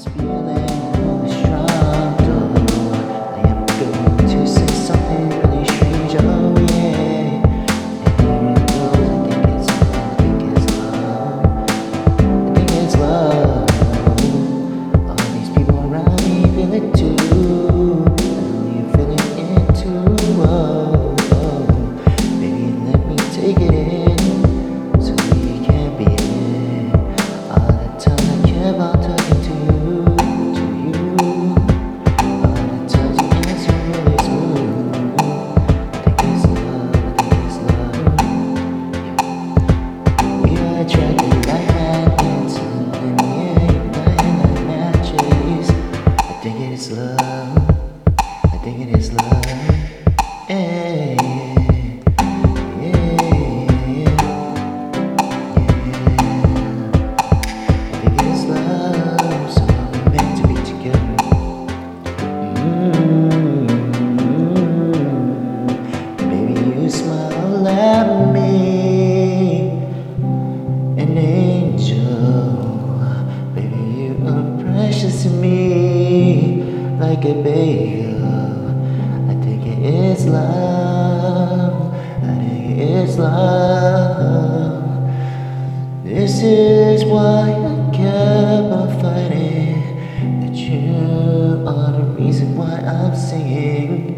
feeling really strong, though. I am going to say something really strange, oh yeah. And here it goes, I think it's love, I think it's love. All these people around me feel it too. I know you feel it too, oh, oh. Baby, let me take it in, so we can be in. All the time I care about talking to you. All the times you answer really smooth. I think it's love, I think it's love. We are attracted like magnets, and we ain't dying like matches. I think it is love, I think it is love. Hey. Smile at me, an angel. Baby, you are precious to me, like a bagel. I think it is love, I think it is love. This is why I kept on fighting, that you are the reason why I'm singing.